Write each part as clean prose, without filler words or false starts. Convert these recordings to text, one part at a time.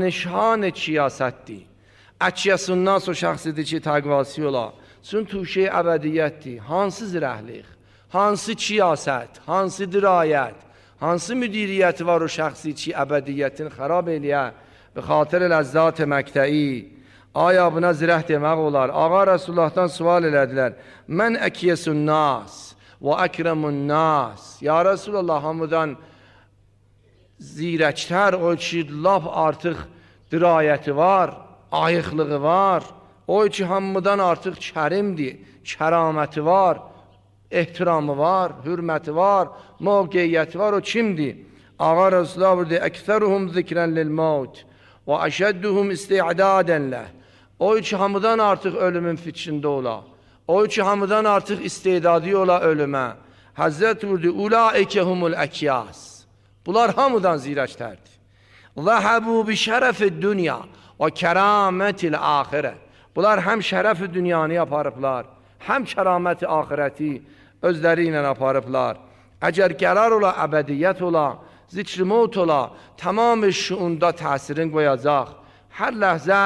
nişan çiyasətdir. Əkiyyəsunnas o şəxsidir ki, təqvası ola. Çün tuşe əbədiyyətdir. Hansı zirəhlik, hansı çiyasət, hansı dirayət, hansı müdiriyyəti var o şəxsi ki, əbədiyyətin xarab eləyə və xatır ləzzat məqtəi. Aya buna zirəh demək olar. Ağa Resulullah'dan sual elədilər. Mən əkiyyəsunnas və əkrəmunnas. Ya Resulullah, hamıdan zirəklər o ki, laf artıq dirayəti var, ayıqlığı var. O ki, hamıdan artıq kərimdir, kəraməti var, ehtiramı var, hürməti var, mövqeyyəti var. O kimdir? Ağa Resulullah burada əksəruhum zikrən lil-maut və əşədduhum isti'dadən ləh. O ki, hamıdan artıq ölümün fikrində ola. O ki, hamıdan artıq istedadı ola ölümə. Həzrət vurdu, ulaikə humul əkyas. Bunlar hamıdan zirəklərdir. Zəhəbu bi şərəfi dünya və kəramətil axirə. Bunlar həm şərəfi dünyanı aparıblar, həm kəraməti axirəti özləri ilə aparıblar. Əgər qərar ola, əbədiyyət ola, zikr-i mevt ola, tamam şuunda təsirin qoyacaq. Hər ləhzə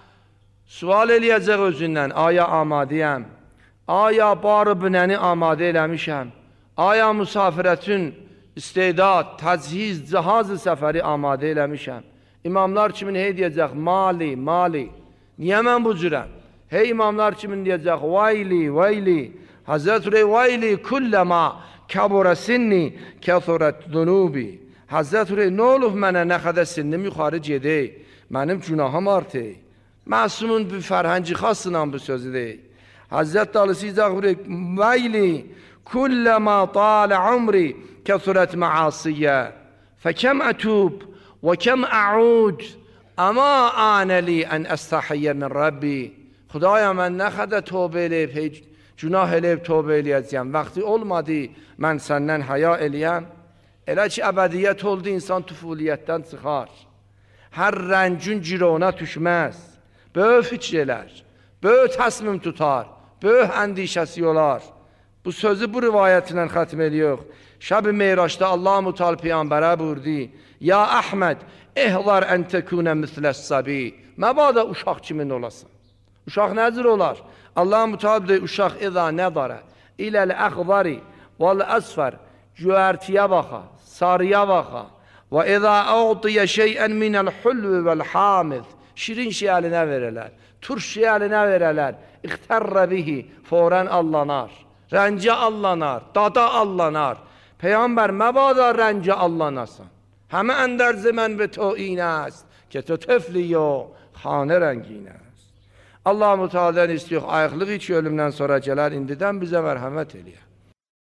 sual eləyəcək özündən, aya amadəyəm, aya barı binəni amadə eləmişəm, aya müsafirətin istedad, təchiz, cihaz-ı səfəri amadə eləmişəm. İmamlar kimin hey deyəcək, mali, mali, niyə mən bu cürəm? Hey imamlar kimin deyəcək, vayli, vayli, Hazreti Rey vayli kulləma kəbura sinni kəthurət dunubi. Hazreti Rey, nə olub mənə nə qədər sinnim yuxarı gedək, mənim günahım artıq. Masumun bir fərhənci xasınan bu sözü deyil. Hazreti Dalısı izah vayli kulləma talə umri kəthurət məasiyyə fəkəm ətub və kəm əud əma anəli ən əstəhiyyə min Rabbi. Xudaya, mən nə qədər tövbə eləyib, günah eləyib tövbə eləyəcəyəm. Vaxtı olmadı, mən səndən həya eləyəm. Elə ki, əbədiyyət oldu, insan tüfuliyyətdən çıxar. Hər rəncün girona düşməz. Böyük fikirlər, böyük təsmim tutar, böyük əndişəsi olar. Bu sözü bu rivayətindən xətm ediyor. Şəb-i Meyraçda Allah-u Teala Peyğəmbərə buyurdu, Ya Əhməd, ehvar ən təkunə misləs-səbi. Məbada uşaq kimin olasın? Uşaq nəzir olar? Allah-u Teala deyir, uşaq iza nədarə, iləl-əxvari vəl-əsfər, cüərtiyə baxa, sarıya baxa, və iza əğdiyə şeyən minəl-hülvü vəl-hamid. Şirin şey əlinə verələr, turş şey əlinə verələr, ixtərrə bihi, forən allanar, rəncə allanar, dada allanar. Peyğəmbər, məbada rəncə allanasan. Həmə əndərzi mən və to inəst, ki to töfliyo, xanə rənginəst. Allah-u Teala'dan istiyor, ayıqlığı ki, ölümdən sonra gələr, indidən bizə mərhəmət eləyər.